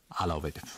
əlavə edib.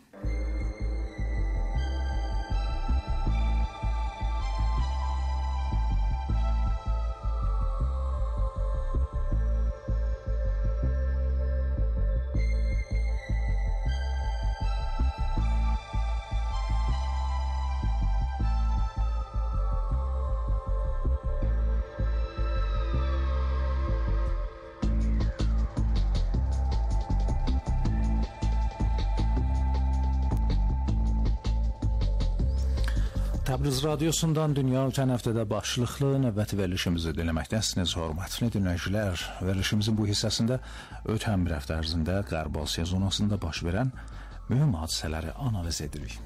Təbriz radiosundan dünya ötən həftədə başlıqlı növbəti verilişimizi dinləməkdəsiniz, hörmətli dinləyicilər. Verilişimizin bu hissəsində ötən bir həftə ərzində Qərb Asiya zonasında baş verən mühüm hadisələri analiz edirik.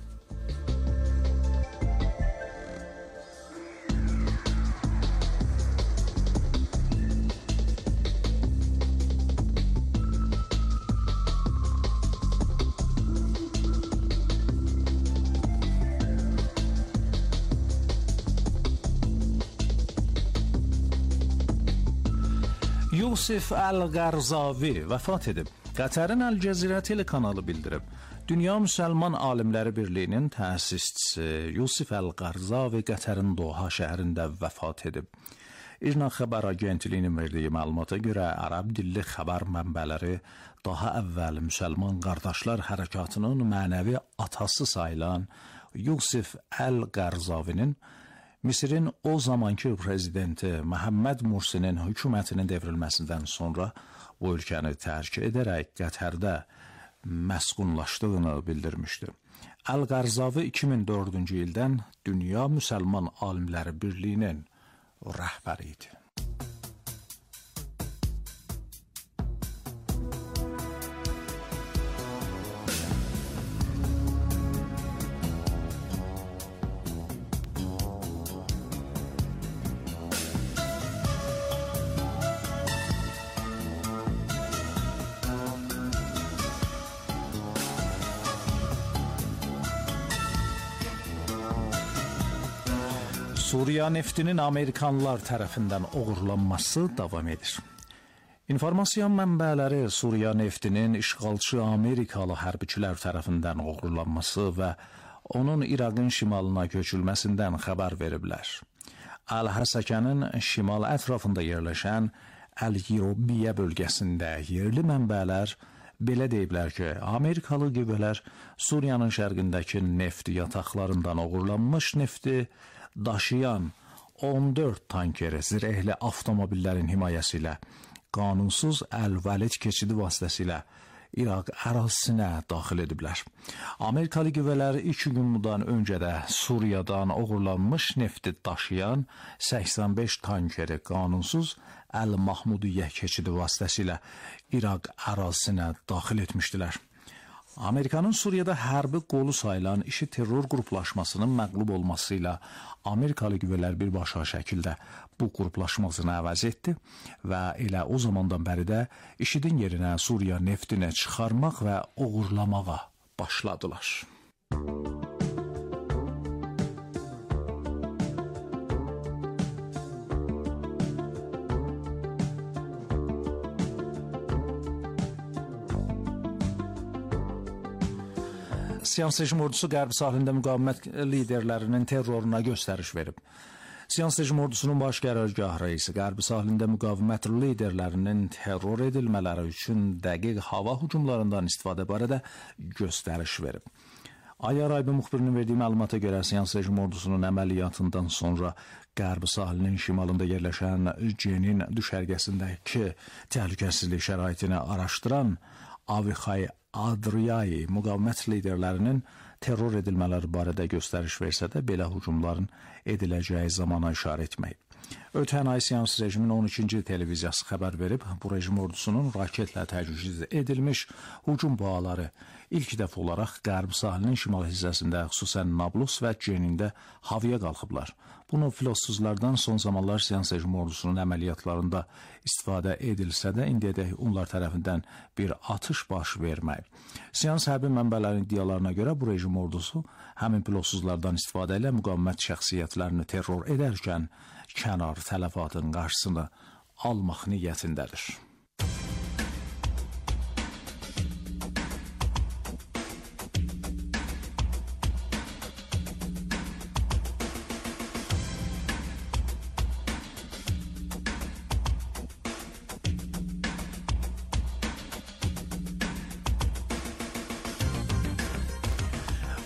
Yusif Əl-Qarzavi vəfat edib. Qətərin Əl-Cəzirə telekanalı bildirib. Dünya Müsəlman Alimləri Birliyinin təsisçisi Yusif Əl-Qarzavi Qətərin Doha şəhərində vəfat edib. İRNA xəbər agentliyinin verdiyi məlumata görə ərəb dilli xəbər mənbələri daha əvvəl Müsəlman Qardaşlar Hərəkatının mənəvi atası sayılan Yusif Əl-Qarzavinin Misirin o zamanki prezidenti Məhəmməd Mursinin hökumətinin devrilməsindən sonra bu ölkəni tərk edərək Qətərdə məskunlaşdığını bildirmişdi. Əl-Qarzavi 2004-cü ildən Dünya Müsəlman Alimləri Birliyinin rəhbəri idi. Suriya neftinin Amerikanlar tərəfindən oğurlanması davam edir. İnformasiya mənbələri Suriya neftinin işğalçı Amerikalı hərbiçilər tərəfindən oğurlanması və onun İraqın şimalına köçülməsindən xəbər veriblər. Əl-Həsəkənin şimal ətrafında yerləşən Əl-Yirobiyyə bölgəsində yerli mənbələr belə deyiblər ki, Amerikalı qüvvələr Suriyanın şərqindəki neft yataqlarından oğurlanmış nefti daşıyan 14 tankeri zirehli avtomobillərin himayəsi ilə qanunsuz Əl-Vəlid keçidi vasitəsilə İraq ərazisinə daxil ediblər. Amerikalı qüvvələr 2 gündan öncə də Suriyadan oğurlanmış nefti daşıyan 85 tankeri qanunsuz Əl-Mahmudiyyə keçidi vasitəsilə İraq ərazisinə daxil etmişdilər. Amerikanın Suriyada hərbi qolu sayılan işi terror qruplaşmasının məğlub olması ilə Amerikalı qüvvələr birbaşa şəkildə bu qruplaşmasını əvəz etdi və elə o zamandan bəri də IŞİD-in yerinə Suriya neftini çıxarmaq və oğurlamağa başladılar. Siyans rejim ordusu Qərb sahilində müqavimət liderlərinin terroruna göstəriş verib. Siyans rejim ordusunun baş qərargah rəisi Qərb sahilində müqavimət liderlərinin terror edilmələri üçün dəqiq hava hücumlarından istifadə barədə göstəriş verib. Ayar Aybi müxbirinin verdiyi məlumata görə Siyans rejim ordusunun əməliyyatından sonra Qərb sahilinin şimalında yerləşən Cenin düşərgəsindəki təhlükəsizlik şəraitini araşdıran Avixay Adriyai müqavimət liderlərinin terror edilmələri barədə göstəriş versə də belə hücumların ediləcəyi zamana işarə etməyib. Ötən ay Siyans rejimin 12-ci televiziyası xəbər verib, bu rejim ordusunun raketlə təchiz edilmiş hücum bağları ilk dəfə olaraq Qərb sahilinin şimal hissəsində, xüsusən Nablus və Cenində havaya qalxıblar. Bunu filossuzlardan son zamanlar Siyans rejim ordusunun əməliyyatlarında istifadə edilsə də, indiyədək onlar tərəfindən bir atış baş verməyib. Siyans hərbi mənbələrin iddialarına görə bu rejim ordusu həmin pilotsuzlardan istifadə ilə müqavimət şəxsiyyətlərini terror edərkən kənar tələfatın qarşısını almaq niyyətindədir.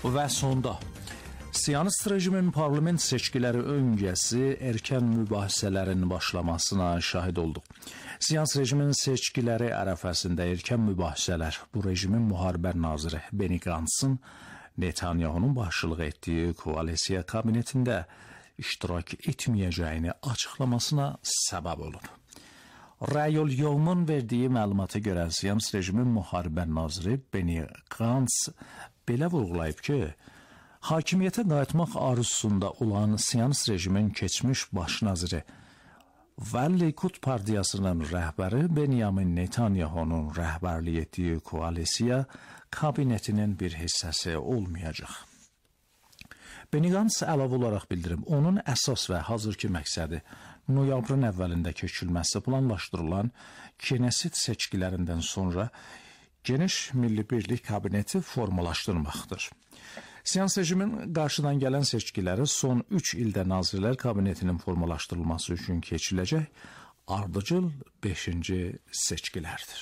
Və sonda Siyonist rejimin parlament seçkiləri öncəsi erkən mübahisələrin başlamasına şahid olduq. Siyonist rejimin seçkiləri ərəfəsində erkən mübahisələr bu rejimin müharibə naziri Benny Gantz'ın Netanyahunun başçılıq etdiyi koalisiya kabinetində iştirak etməyəcəyini açıqlamasına səbəb olub. Rayol-Yolmun verdiyi məlumata görə Siyonist rejimin müharibə naziri Benny Gantz belə vurğulayıb ki, hakimiyyətə qayıtmaq arzusunda olan Siyonist rejimin keçmiş baş naziri və Likud partiyasının rəhbəri Benyamin Netanyahunun rəhbərlik etdiyi koalisiya kabinetinin bir hissəsi olmayacaq. Benny Gantz əlavə olaraq bildirib, onun əsas və hazırki məqsədi noyabrın əvvəlində keçirilməsi planlaşdırılan Knesset seçkilərindən sonra geniş milli birlik kabineti formalaşdırmaqdır. Siyonist rejimin qarşıdan gələn seçkiləri son 3 ildə Nazirlər Kabinetinin formalaşdırılması üçün keçiriləcək ardıcıl 5-ci seçkilərdir.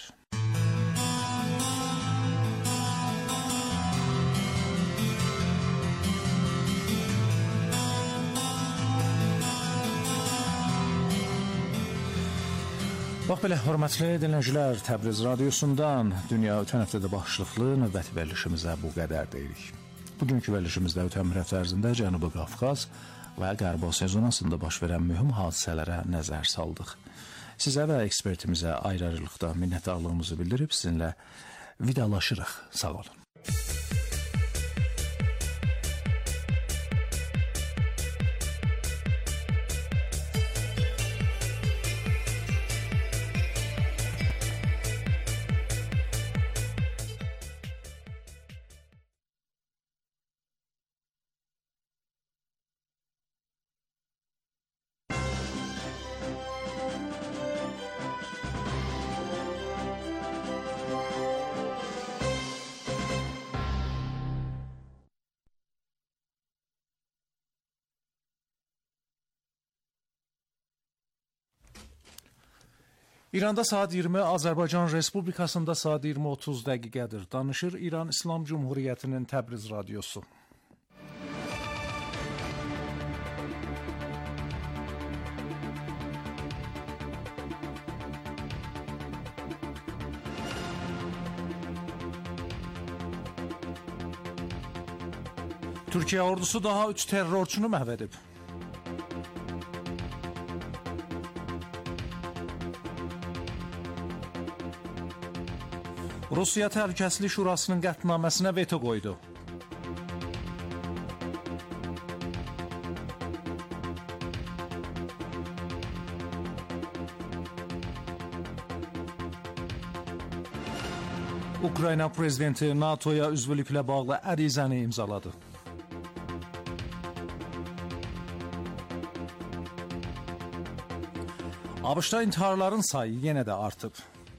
Bax belə, hörmətli dinləyicilər, Təbriz radiosundan dünya ötən həftədə başlıqlı növbəti verilişimizə bu qədər deyirik. Bugünkü verilişimizdə ötən bir həftə ərzində Cənubi Qafqaz və Qərb Asiya zonasında baş verən mühüm hadisələrə nəzər saldıq. Sizə və ekspertimizə ayrı-ayrılıqda minnətdarlığımızı bildirib sizinlə vidalaşırıq. Sağ olun. İranda saat 20, Azərbaycan Respublikasında saat 20:30 dəqiqədir. Danışır İran İslam Cumhuriyyətinin Təbriz radiosu. Türkiyə ordusu daha 3 terrorçunu məhv edib. Rusiya Təhlükəsizlik Şurasının qətnaməsinə veto qoydu. Ukrayna prezidenti NATOya üzvlüklə bağlı ərizəni imzaladı. ABŞ-da intiharların sayı yenə də artıb.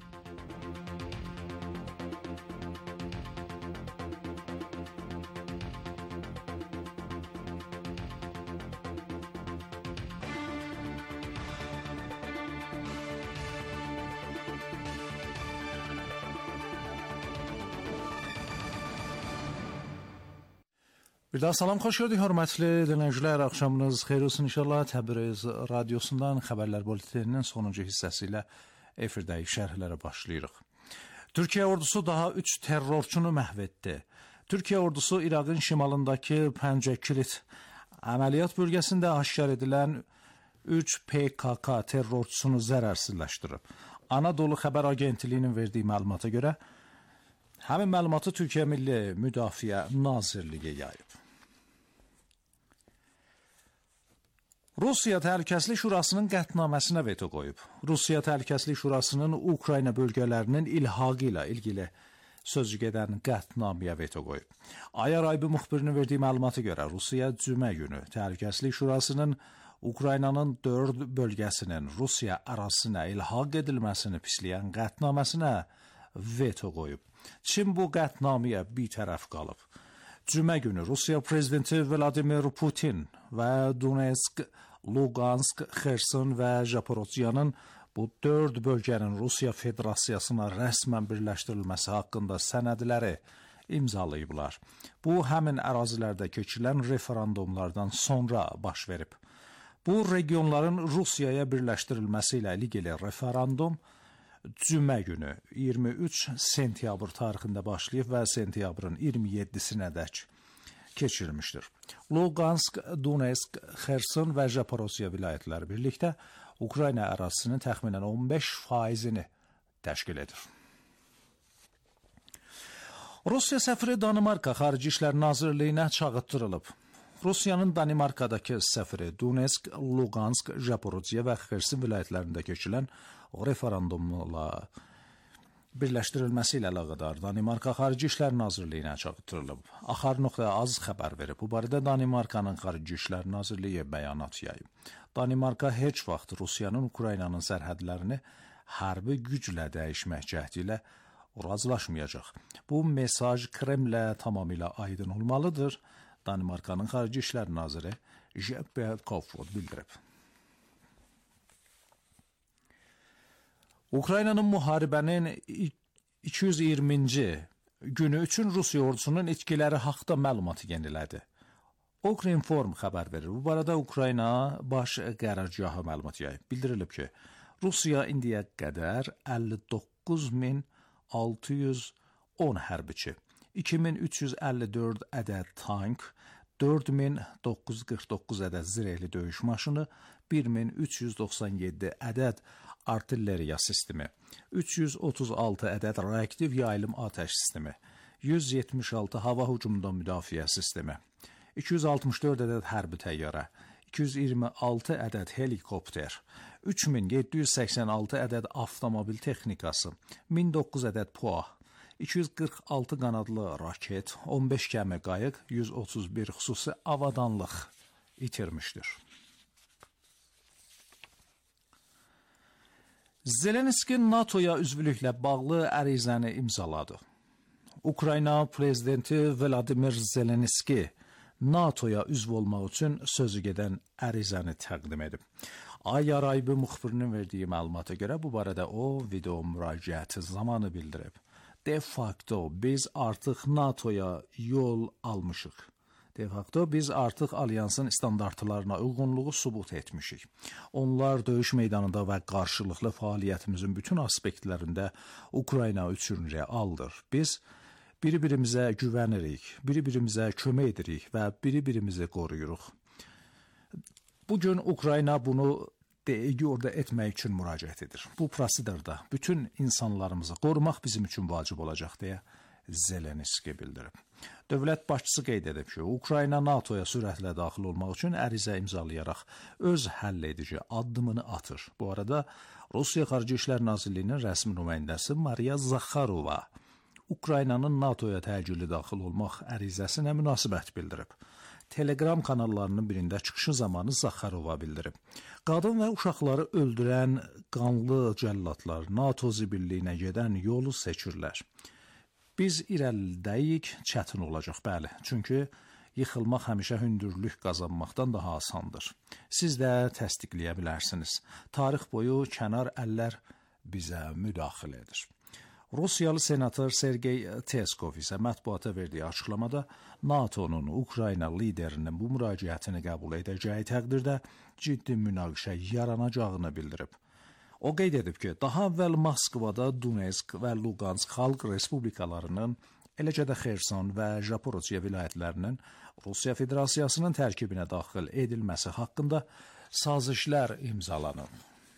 Bir daha salam, xoş gördük hörmətli dinləyicilər. Axşamınız xeyir olsun inşallah. Təbriz radiosundan xəbərlər bulletininin sonuncu hissəsi ilə efirdəyi şərhlərə başlayırıq. Türkiyə ordusu daha 3 terrorçunu məhv etdi. Türkiyə ordusu İraqın şimalındakı Pəncəkilit əməliyyat bölgəsində aşkar edilən 3 PKK terrorçusunu zərərsizləşdirib. Anadolu Xəbər Agentliyinin verdiyi məlumata görə həmin məlumatı Türkiyə Milli Müdafiə Nazirliyi yayıb. Rusiya Təhlükəsizlik Şurasının qətnaməsinə veto qoyub. Rusiya Təhlükəsizlik Şurasının Ukrayna bölgələrinin ilhaqı ilə ilgili sözügedən qətnaməyə veto qoyub. Ayaraybi müxbirinin verdiyi məlumata görə Rusiya cümə günü Təhlükəsizlik Şurasının Ukraynanın 4 bölgəsinin Rusiya ərazisinə ilhaq edilməsini pisləyən qətnaməsinə veto qoyub. Çin bu qətnaməyə bitərəf qalıb. Cümə günü Rusiya prezidenti Vladimir Putin və Donetsk, Lugansk, Xerson və Zaporojyanın bu 4 bölgənin Rusiya Federasiyasına rəsmən birləşdirilməsi haqqında sənədləri imzalayıblar. Bu, həmin ərazilərdə keçirilən referendumlardan sonra baş verib. Bu, regionların Rusiyaya birləşdirilməsi ilə ilgili referendum cümə günü 23 sentyabr tarixində başlayıb və sentyabrın 27-sinə dək keçirilmişdir. Luqansk, Donetsk, Xerson və Zaporozhye vilayətləri birlikdə Ukrayna ərazisinin təxminən 15%-ni təşkil edir. Rusiya səfiri Danimarka Xarici İşlər Nazirliyinə çağırtdırılıb. Rusiyanın Danimarkadakı səfiri Donetsk, Luqansk, Zaporozhye və Xerson vilayətlərində keçirilən referendumla birləşdirilməsi ilə əlaqədar Danimarka Xarici İşlər Nazirliyinə çağırtdırılıb. Axar.az xəbər verib. Bu barədə Danimarkanın Xarici İşlər Nazirliyi bəyanat yayıb. Danimarka heç vaxt Rusiyanın Ukraynanın sərhədlərini hərbi güclə dəyişmək cəhdi ilə razılaşmayacaq. Bu mesaj Kremlə tamamilə aydın olmalıdır. Danimarkanın Xarici İşlər Naziri Jeppe Kofod bildirib. Ukraynanın müharibənin 220-ci günü üçün Rusiya ordusunun itkiləri haqda məlumatı yenilədi. Ukrinform xəbər verir. Bu barədə Ukrayna baş qərargahı məlumat yayıb. Bildirilib ki, Rusiya indiyə qədər 59.610 hərbiçi, 2354 ədəd tank, 4949 ədəd zirehli döyüş maşını, 1397 ədəd artilleriya sistemi, 336 ədəd reaktiv yayılım atəş sistemi, 176 hava hücumundan müdafiə sistemi, 264 ədəd hərbi təyyarə, 226 ədəd helikopter, 3786 ədəd avtomobil texnikası, 1009 ədəd PUA, 246 qanadlı raket, 15 gəmi qayıq, 131 xüsusi avadanlıq itirmişdir. Zelenski NATO-ya üzvlüklə bağlı ərizəni imzaladı. Ukrayna prezidenti Vladimir Zelenski NATO-ya üzv olmaq üçün sözü gedən ərizəni təqdim edib. Ay Araybi müxbirinin verdiyi məlumata görə bu barədə o video müraciəti zamanı bildirib. De facto biz artıq NATO-ya yol almışıq. De facto biz artıq alyansın standartlarına uyğunluğu sübut etmişik. Onlar döyüş meydanında və qarşılıqlı fəaliyyətimizin bütün aspektlərində Ukrayna üçün realdır. Biz bir-birimizə güvənirik, bir-birimizə kömək edirik və bir-birimizi qoruyuruq. Bugün Ukrayna bunu orada etmək üçün müraciət edir. Bu prosedurda bütün insanlarımızı qorumaq bizim üçün vacib olacaq deyə Zelenski bildirib. Dövlət başçısı qeyd edib ki, Ukrayna NATO-ya sürətlə daxil olmaq üçün ərizə imzalayaraq öz həll edici addımını atır. Bu arada Rusiya Xarici İşlər Nazirliyinin rəsmi nümayəndəsi Mariya Zakharova Ukraynanın NATO-ya təcili daxil olmaq ərizəsinə münasibət bildirib. Telegram kanallarının birində çıxışı zamanı Zakharova bildirib. Qadın və uşaqları öldürən qanlı cəllatlar NATO zibiliyinə gedən yolu seçirlər. Biz irəlidəyik, çətin olacaq, bəli. Çünki yıxılmaq həmişə hündürlük qazanmaqdan daha asandır. Siz də təsdiqləyə bilərsiniz. Tarix boyu kənar əllər bizə müdaxilə edir. Rusiyalı senator Sergey Teskov isə mətbuata verdiyi açıqlamada NATO-nun Ukrayna liderinin bu müraciətini qəbul edəcəyi təqdirdə ciddi münaqişə yaranacağını bildirib. O qeyd edib ki, daha əvvəl Moskvada Donetsk və Luqansk xalq respublikalarının, eləcə də Xerson və Zaporozhye vilayətlərinin Rusiya Federasiyasının tərkibinə daxil edilməsi haqqında sazişlər imzalanıb.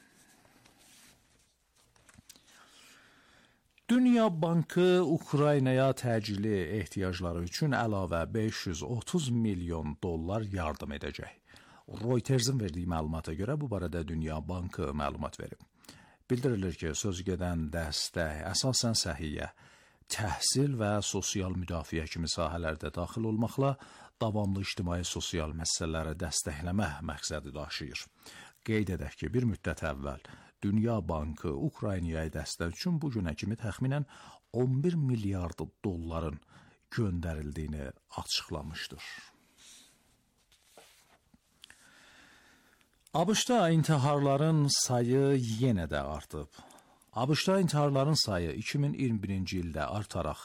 Dünya Bankı Ukraynaya təcili ehtiyacları üçün əlavə 530 milyon dollar yardım edəcək. Reutersin verdiyi məlumata görə bu barədə Dünya Bankı məlumat verib. Bildirilir ki, sözügedən dəstək əsasən səhiyyə, təhsil və sosial müdafiə kimi sahələrdə daxil olmaqla davamlı ictimai sosial məsələləri dəstəkləmə məqsədi daşıyır. Qeyd edək ki, bir müddət əvvəl Dünya Bankı Ukraynaya dəstək üçün bu günə kimi təxminən 11 milyard dolların göndərildiyini açıqlamışdır. ABŞ-da intiharların sayı yenə də artıb. ABŞ-da intiharların sayı 2021-ci ildə artaraq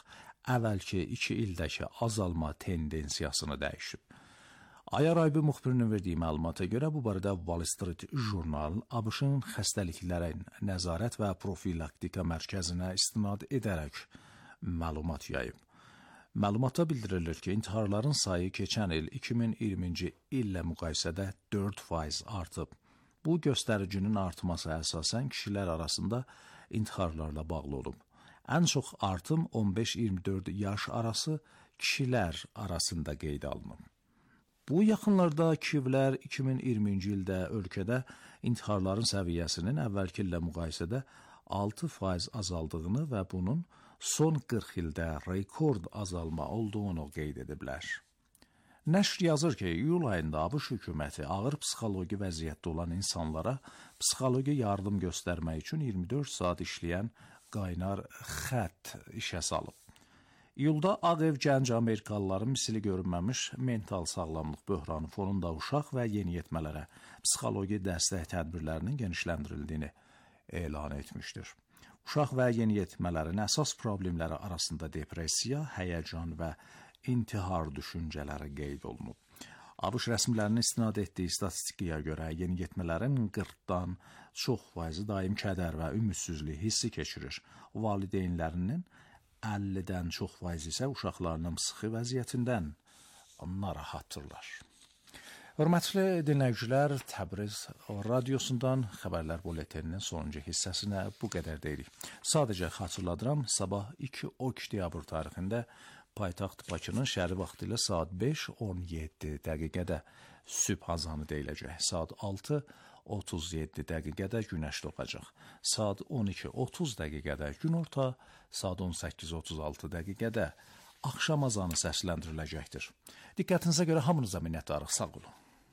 əvvəlki 2 ildəki azalma tendensiyasını dəyişib. IRIB müxbirinin verdiyi məlumata görə bu barədə Wall Street Journal ABŞ-ın xəstəliklərin nəzarət və profilaktika mərkəzinə istinad edərək məlumat yayıb. Məlumatda bildirilir ki, intiharların sayı keçən il 2020-ci illə müqayisədə 4% artıb. Bu göstəricinin artması əsasən kişilər arasında intiharlarla bağlı olub. Ən çox artım 15-24 yaş arası kişilər arasında qeydə alınıb. Bu yaxınlarda Kiyevlər 2020-ci ildə ölkədə intiharların səviyyəsinin əvvəlki illə müqayisədə 6% azaldığını və bunun son 40 ildə rekord azalma olduğunu qeyd ediblər. Nəşr yazır ki, iyul ayında ABŞ hökuməti ağır psixoloji vəziyyətdə olan insanlara psixoloji yardım göstərmək üçün 24 saat işləyən qaynar xətt işə salıb. İyulda Ağ Ev gənc Amerikalıların misli görünməmiş mental sağlamlıq böhranı fonunda uşaq və yeniyetmələrə psixoloji dəstək tədbirlərinin genişləndirildiyini elan etmişdir. Uşaq və yeniyetmələrin əsas problemləri arasında depressiya, həyəcan və intihar düşüncələri qeyd olunub. ABŞ rəsmilərinin istinad etdiyi statistikaya görə yeniyetmələrin 40-dan çox faizi daim kədər və ümidsizlik hissi keçirir. Valideynlərinin 50-dən çox faizi isə uşaqlarının psixi vəziyyətindən narahatdırlar. Hörmətli dinləyicilər, Təbriz radiosundan xəbərlər buletininin sonuncu hissəsinə bu qədər deyirik. Sadəcə xatırladıram, sabah 2 oktyabr tarixində paytaxt Bakının şəhəri vaxtı ilə saat 5:17 dəqiqədə sübh azanı deyiləcək. Saat 6:37 dəqiqədə günəş doğacaq. Saat 12:30 dəqiqədə günorta, saat 18:36 dəqiqədə axşam azanı səsləndiriləcəkdir. Diqqətinizə görə hamınıza minnətdarıq. Sağ olun.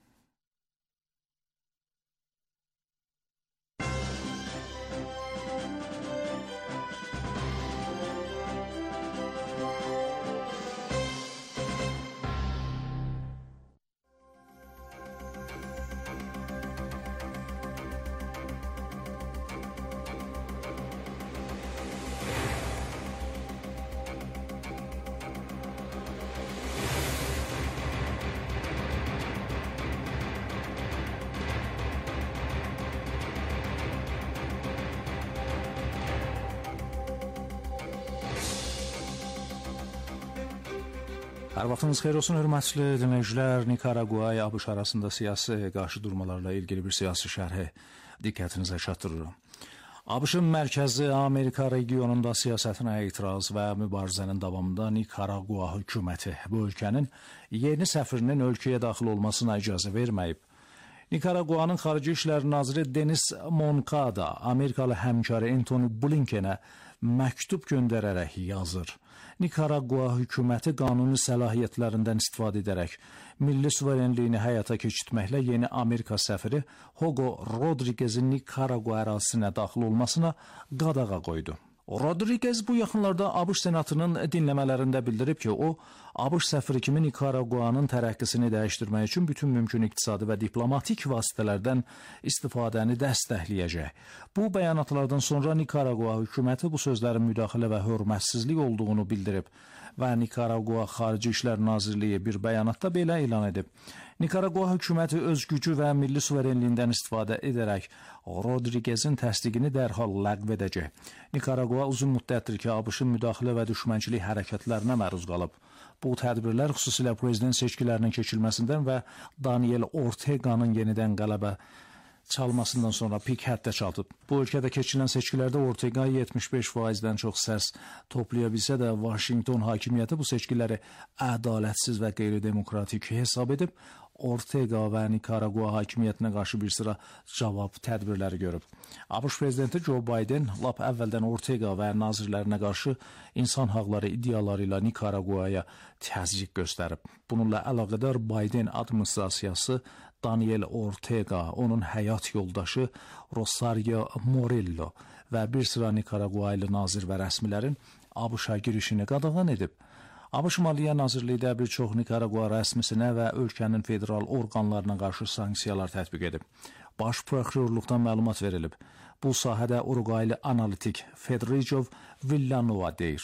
Hər vaxtınız xeyir olsun, hörmətli dinləyicilər. Nikaragua ilə ABŞ arasında siyasi qarşıdurmalarla ilgili bir siyasi şərhi diqqətinizə çatdırıram. ABŞ-ın mərkəzi Amerika regionunda siyasətinə etiraz və mübarizənin davamında Nikaragua hökuməti bu ölkənin yeni səfirinin ölkəyə daxil olmasına icazə verməyib. Nikaraguanın Xarici İşlər Naziri Denis Moncada Amerikalı həmkarı Antony Blinkenə məktub göndərərək yazır. Nikaragua hökuməti qanuni səlahiyyətlərindən istifadə edərək milli suverenliyini həyata keçirtməklə yeni Amerika səfiri Hugo Rodriguez'in Nikaragua ərazisinə daxil olmasına qadağa qoydu. Rodriguez bu yaxınlarda ABŞ Senatının dinləmələrində bildirib ki, o, ABŞ səfiri kimi Nikaraguanın tərəqqisini dəyişdirmək üçün bütün mümkün iqtisadi və diplomatik vasitələrdən istifadəni dəstəkləyəcək. Bu bəyanatlardan sonra Nikaragua hökuməti bu sözlərin müdaxilə və hörmətsizlik olduğunu bildirib və Nikaragua Xarici İşlər Nazirliyi bir bəyanatda belə elan edib. Nikaragua hökuməti öz gücü və milli suverenliyindən istifadə edərək Rodriguez'in təsdiqini dərhal ləğv edəcək. Nikaragua uzun müddətdir ki, ABŞ-ın müdaxilə və düşmənçilik hərəkətlərinə məruz qalıb. Bu tədbirlər xüsusilə prezident seçkilərinin keçirilməsindən və Daniel Ortega'nın yenidən qələbə çalmasından sonra pik həddə çatıb. Bu ölkədə keçirilən seçkilərdə Ortega 75%-dən çox səs toplaya bilsə də, Washington hakimiyyəti bu seçkiləri ədalətsiz və qeyri-demokratik hesab edib, Ortega və Nikaragua hakimiyyətinə qarşı bir sıra cavab tədbirləri görüb. ABŞ prezidenti Joe Biden lap əvvəldən Ortega və nazirlərinə qarşı insan haqları iddiaları ilə Nikaraguaya təzyiq göstərib. Bununla əlaqədar Biden administrasiyası Daniel Ortega, onun həyat yoldaşı Rosario Murillo və bir sıra Nikaraguaylı nazir və rəsmilərin ABŞ-a girişini qadağan edib. ABŞ Maliyyə Nazirliyi də bir çox Nikaragua rəsmisinə və ölkənin federal orqanlarına qarşı sanksiyalar tətbiq edib. Baş prokurorluqdan məlumat verilib. Bu sahədə Uruguaylı analitik Federico Villanova deyir.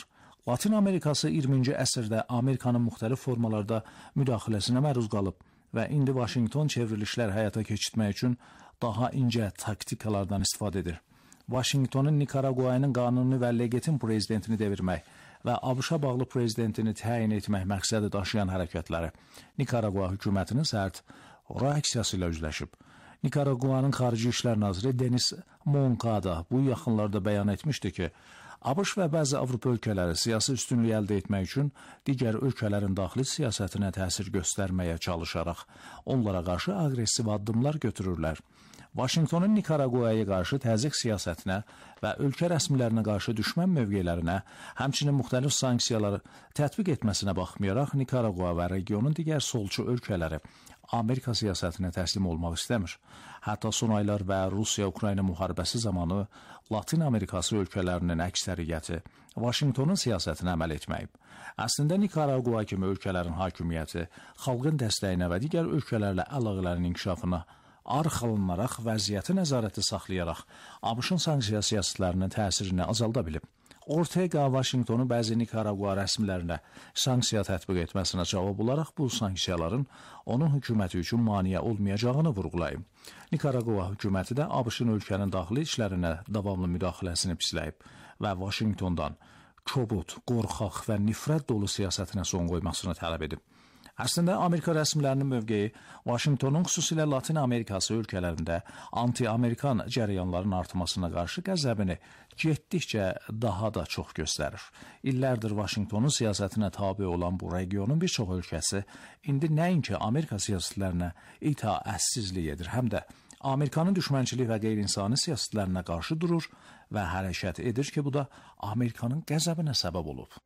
Latin Amerikası 20-ci əsrdə Amerikanın müxtəlif formalarda müdaxiləsinə məruz qalıb və indi Vaşinqton çevrilişlər həyata keçirmək üçün daha incə taktikalardan istifadə edir. Vaşinqtonun Nikaraguanın qanuni və legitim prezidentini devirmək və ABŞ-a bağlı prezidentini təyin etmək məqsədi daşıyan hərəkətləri Nikaragua hökumətinin sərt reaksiyası ilə üzləşib. Nikaraguanın Xarici İşlər Naziri Denis Moncada bu yaxınlarda bəyan etmişdi ki, ABŞ və bəzi Avropa ölkələri siyasi üstünlük əldə etmək üçün digər ölkələrin daxili siyasətinə təsir göstərməyə çalışaraq onlara qarşı aqressiv addımlar götürürlər. Vaşinqtonun Nikaraguaya qarşı təzyiq siyasətinə və ölkə rəsmilərinə qarşı düşmən mövqelərinə, həmçinin müxtəlif sanksiyaları tətbiq etməsinə baxmayaraq, Nikaragua və regionun digər solçu ölkələri Amerika siyasətinə təslim olmaq istəmir. Hətta son aylar və Rusiya-Ukrayna müharibəsi zamanı Latin Amerikası ölkələrinin əksəriyyəti Vaşinqtonun siyasətinə əməl etməyib. Əslində Nikaragua kimi ölkələrin hakimiyyəti xalqın dəstəyinə və digər ölkələrlə əlaqələrin inkişafına arx alınaraq vəziyyəti nəzarəti saxlayaraq ABŞ-ın sanksiya siyasətlərinin təsirini azalda bilib. Ortega Vaşinqtonu bəzi Nikaragua rəsmilərinə sanksiya tətbiq etməsinə cavab olaraq bu sanksiyaların onun hökuməti üçün maneə olmayacağını vurğulayıb. Nikaragua hökuməti də ABŞ-ın ölkənin daxili işlərinə davamlı müdaxiləsini pisləyib və Vaşinqtondan kobud, qorxaq və nifrət dolu siyasətinə son qoymasını tələb edib. Əslində, Amerika rəsmilərinin mövqeyi Vaşinqtonun xüsusilə Latin Amerikası ölkələrində anti-Amerikan cərəyanların artmasına qarşı qəzəbini getdikcə daha da çox göstərir. İllərdir Vaşinqtonun siyasətinə tabe olan bu regionun bir çox ölkəsi indi nəinki Amerika siyasətlərinə itaətsizlik edir, həm də Amerikanın düşmənçilik və qeyri-insani siyasətlərinə qarşı durur və hərəkət edir ki, bu da Amerikanın qəzəbinə səbəb olub.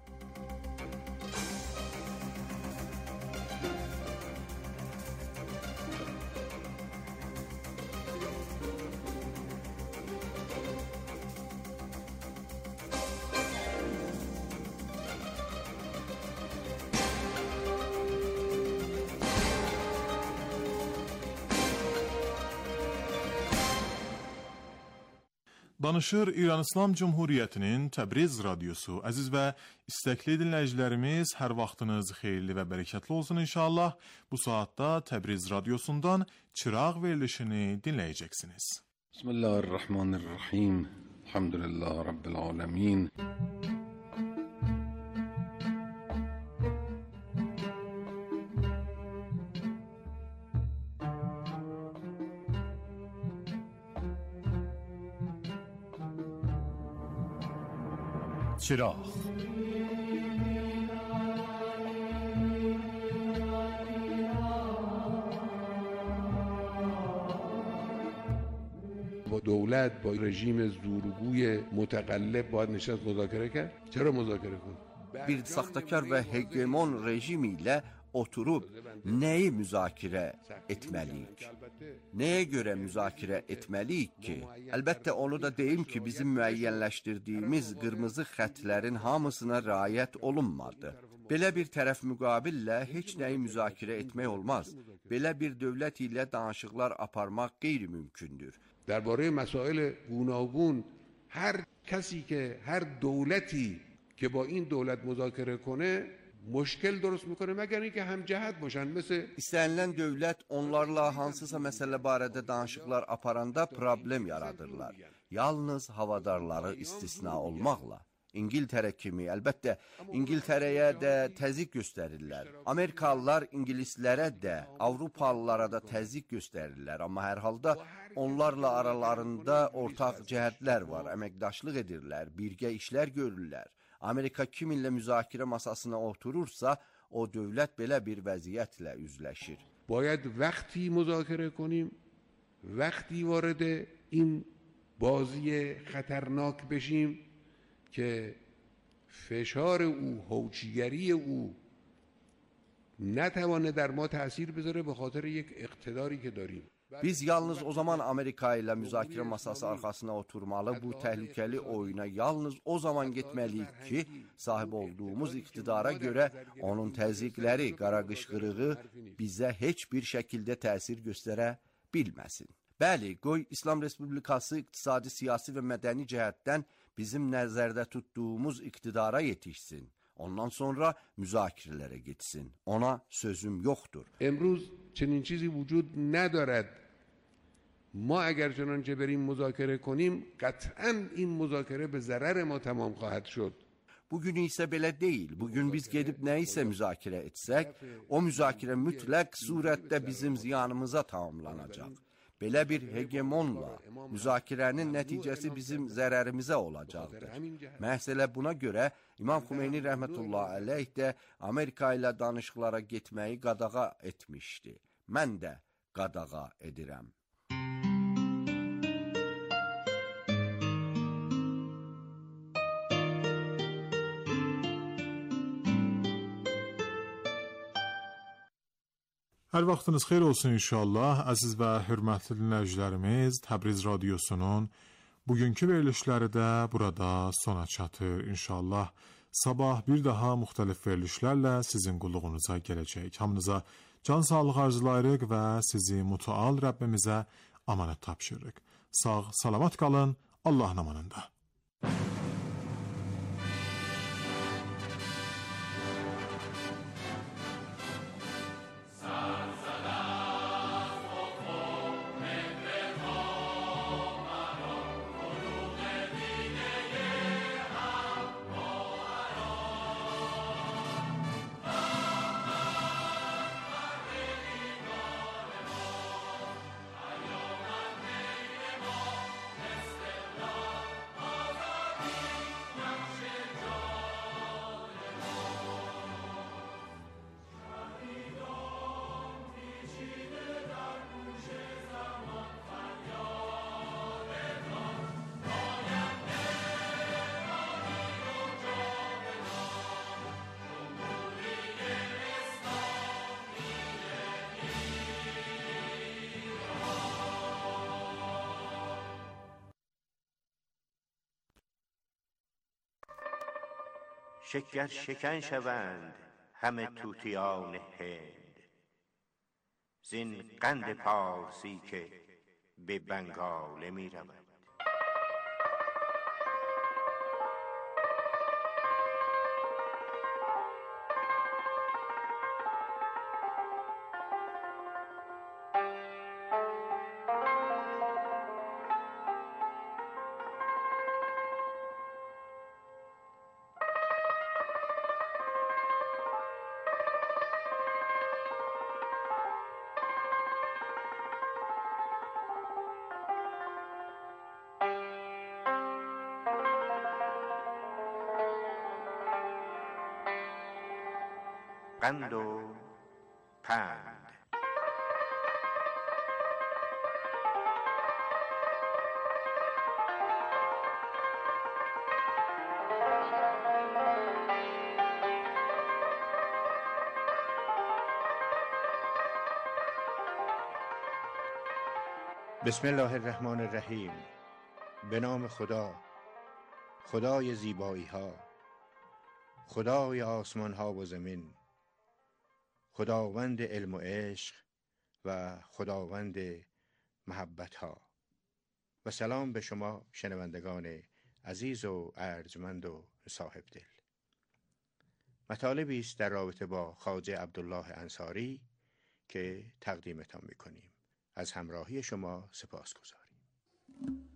Danışır İran İslam Cumhuriyyətinin Təbriz radiosu. Əziz və istəkli dinləyicilərimiz, hər vaxtınız xeyirli və bərəkətli olsun inşallah. Bu saatda Təbriz radiosundan çıraq verilişini dinləyəcəksiniz. Bismillahirrahmanirrahim. Elhamdülillah Rabbil alemin. چراغ با دولت با رژیم زورگوی متقلب باید نشست مذاکره کرد. چرا مذاکره کن؟ Bir saxtakar və hegemon rejimi ilə oturub nəyi müzakirə etməliyik? Nəyə görə müzakirə etməliyik ki? Əlbəttə onu da deyim ki, bizim müəyyənləşdirdiyimiz qırmızı xətlərin hamısına riayət olunmadı. Belə bir tərəf müqabillə heç nəyi müzakirə etmək olmaz. Belə bir dövlət ilə danışıqlar aparmaq qeyri-mümkündür. درباره مسائل گوناگون هر کسی که هر دولتی که با این دولت مذاکره کنه مشکل درست میکنه مگر اینکه هم جهت باشن مثل İstənilən dövlət onlarla hansısa məsələ barədə danışıqlar aparanda problem yaradırlar. Yalnız havadarları istisna olmaqla. İngiltərə kimi, əlbəttə İngiltərəyə də təzyiq göstərirlər. Amerikalılar İngilislərə də, Avropalılara da təzyiq göstərirlər. Amma hər halda onlarla aralarında ortaq cəhətlər var. Əməkdaşlıq edirlər, birgə işlər görürlər. Amerika kiminlə müzakirə masasına oturursa, o dövlət belə bir vəziyyətlə üzləşir. باید وقتی مذاکره کنیم وقتی وارد این بازی خطرناک بشیم که فشار او هوچیگری او نتوانه در ما تأثیر بذاره به خاطر یک اقتداری که داریم. Biz yalnız o zaman Amerika ilə müzakirə masası arxasına oturmalı, bu təhlükəli oyuna yalnız o zaman getməliyik ki, sahib olduğumuz iqtidara görə onun təzyiqləri, qara qışqırığı bizə heç bir şəkildə təsir göstərə bilməsin. Bəli, qoy İslam Respublikası iqtisadi, siyasi və mədəni cəhətdən bizim nəzərdə tutduğumuz iqtidara yetişsin. Ondan sonra müzakirələrə getsin. Ona sözüm yoxdur. امروز چنین چیزی وجود ندارد. ما اگر چنانچه بریم مذاکره کنیم قطعا این مذاکره به ضرر ما تمام خواهد شد. Bugün isə belə deyil. Bugün biz gedib nə isə müzakirə etsək, o müzakirə mütləq surətdə bizim ziyanımıza tamamlanacaq. Belə bir hegemonla müzakirənin nəticəsi bizim zərərimizə olacaqdır. Məhz elə buna görə İmam Xümeyni rəhmətullah əleyh də Amerika ilə danışıqlara getməyi qadağa etmişdi. Mən də qadağa edirəm. Hər vaxtınız xeyir olsun inşallah. Əziz və hörmətli dinləyicilərimiz, Təbriz radiosunun bugünkü verilişləri də burada sona çatır inşallah. Sabah bir daha müxtəlif verilişlərlə sizin qulluğunuza gələcək. Hamınıza can sağlığı arzulayırıq və sizi mütəal Rəbbimizə amanət tapşırırıq. Sağ, salamat qalın, Allahın amanında. شکر شکن شوند همه طوطیان هند، زین قند پارسی که به بنگاله می رود. قند و پند. بسم الله الرحمن الرحیم. به نام خدا، خدای زیبایی ها، خدای آسمان ها و زمین، خداوند علم و عشق و خداوند محبت ها. و سلام به شما شنوندگان عزیز و ارجمند و صاحب دل. مطالبی است در رابطه با خواجه عبدالله انصاری که تقدیمتان میکنیم. از همراهی شما سپاسگزاریم.